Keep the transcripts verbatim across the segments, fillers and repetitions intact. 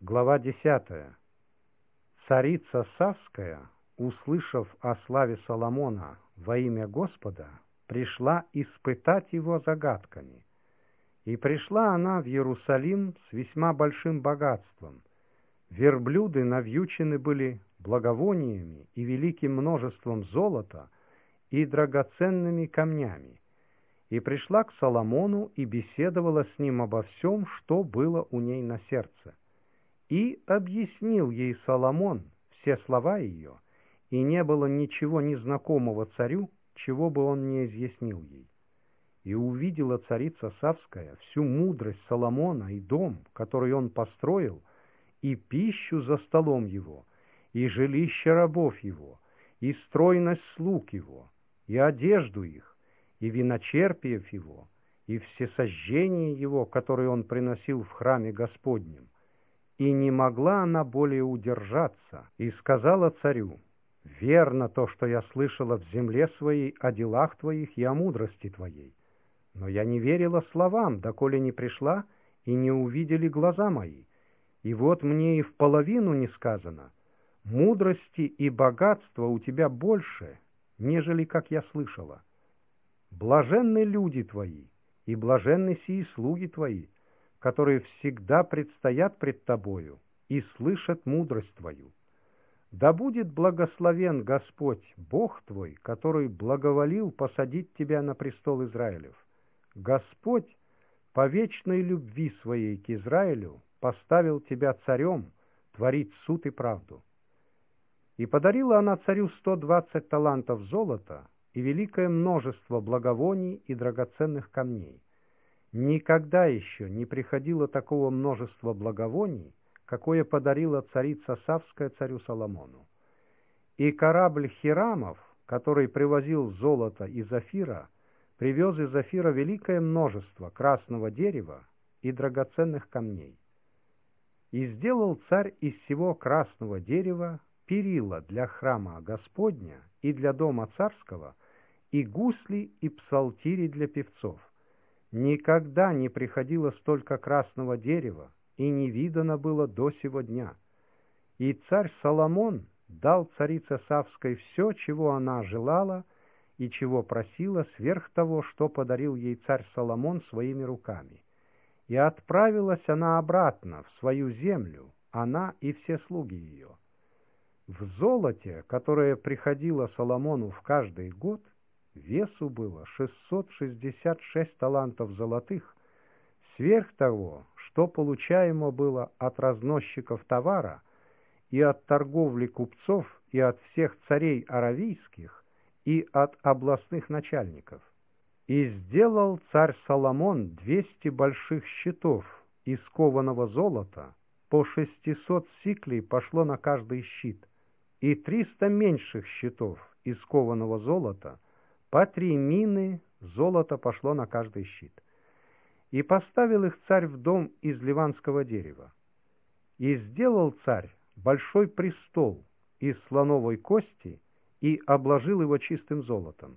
Глава десятая. Царица Савская, услышав о славе Соломона во имя Господа, пришла испытать его загадками. И пришла она в Иерусалим с весьма большим богатством. Верблюды навьючены были благовониями и великим множеством золота и драгоценными камнями. И пришла к Соломону и беседовала с ним обо всем, что было у ней на сердце. И объяснил ей Соломон все слова ее, и не было ничего незнакомого царю, чего бы он не изъяснил ей. И увидела царица Савская всю мудрость Соломона и дом, который он построил, и пищу за столом его, и жилище рабов его, и стройность слуг его, и одежду их, и виночерпиев его, и всесожжение его, которое он приносил в храме Господнем. И не могла она более удержаться, и сказала царю: «Верно то, что я слышала в земле своей о делах твоих и о мудрости твоей. Но я не верила словам, доколе не пришла, и не увидели глаза мои. И вот мне и в половину не сказано: мудрости и богатства у тебя больше, нежели как я слышала. Блаженны люди твои, и блаженны сии слуги твои, которые всегда предстоят пред тобою и слышат мудрость твою. Да будет благословен Господь, Бог твой, который благоволил посадить тебя на престол Израилев. Господь по вечной любви своей к Израилю поставил тебя царем творить суд и правду». И подарила она царю сто двадцать талантов золота и великое множество благовоний и драгоценных камней. Никогда еще не приходило такого множества благовоний, какое подарила царица Савская царю Соломону. И корабль Хирамов, который привозил золото из Офира, привез из Офира великое множество красного дерева и драгоценных камней. И сделал царь из всего красного дерева перила для храма Господня и для дома царского, и гусли и псалтири для певцов. Никогда не приходило столько красного дерева, и не видано было до сего дня. И царь Соломон дал царице Савской все, чего она желала и чего просила, сверх того, что подарил ей царь Соломон своими руками. И отправилась она обратно в свою землю, она и все слуги ее. В золоте, которое приходило Соломону в каждый год, весу было шестьсот шестьдесят шесть талантов золотых, сверх того, что получаемо было от разносчиков товара и от торговли купцов и от всех царей аравийских и от областных начальников. И сделал царь Соломон двести больших щитов из кованого золота, по шестисот сиклей пошло на каждый щит, и триста меньших щитов из кованого золота, по три мины золота пошло на каждый щит. И поставил их царь в дом из ливанского дерева. И сделал царь большой престол из слоновой кости и обложил его чистым золотом.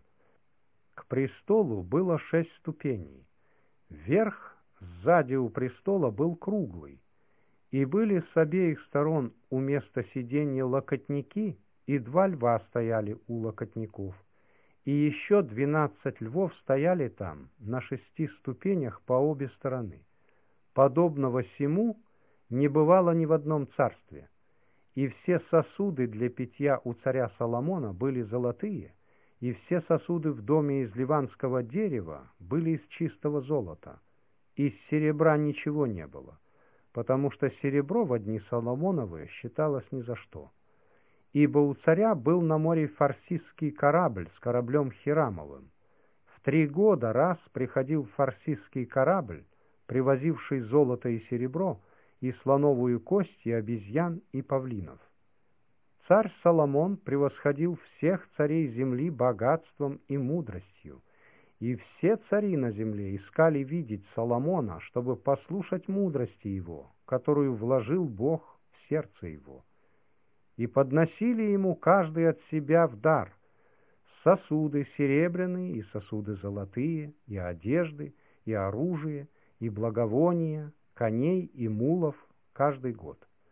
К престолу было шесть ступеней. Верх сзади у престола был круглый, и были с обеих сторон у места сиденья локотники, и два льва стояли у локотников. И еще двенадцать львов стояли там, на шести ступенях по обе стороны. Подобного сему не бывало ни в одном царстве. И все сосуды для питья у царя Соломона были золотые, и все сосуды в доме из ливанского дерева были из чистого золота. Из серебра ничего не было, потому что серебро в дни Соломоновы считалось ни за что. Ибо у царя был на море фарсисский корабль с кораблем Хирамовым. В три года раз приходил фарсисский корабль, привозивший золото и серебро, и слоновую кость, и обезьян, и павлинов. Царь Соломон превосходил всех царей земли богатством и мудростью, и все цари на земле искали видеть Соломона, чтобы послушать мудрости его, которую вложил Бог в сердце его. И подносили ему каждый от себя в дар сосуды серебряные и сосуды золотые, и одежды, и оружие, и благовония, коней и мулов каждый год.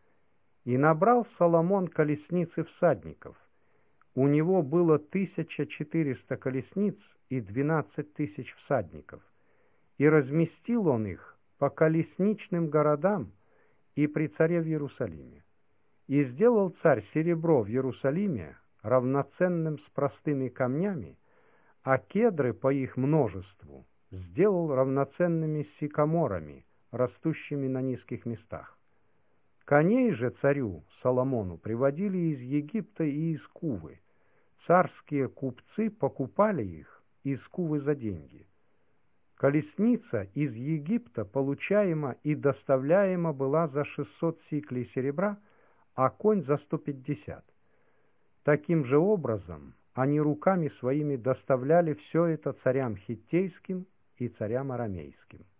И набрал Соломон колесниц и всадников. У него было тысяча четыреста колесниц и двенадцать тысяч всадников. И разместил он их по колесничным городам и при царе в Иерусалиме. И сделал царь серебро в Иерусалиме равноценным с простыми камнями, а кедры по их множеству сделал равноценными с сикаморами, растущими на низких местах. Коней же царю Соломону приводили из Египта и из Кувы. Царские купцы покупали их из Кувы за деньги. Колесница из Египта получаема и доставляема была за шестьсот сиклей серебра, а конь за сто пятьдесят. Таким же образом они руками своими доставляли все это царям хиттейским и царям арамейским.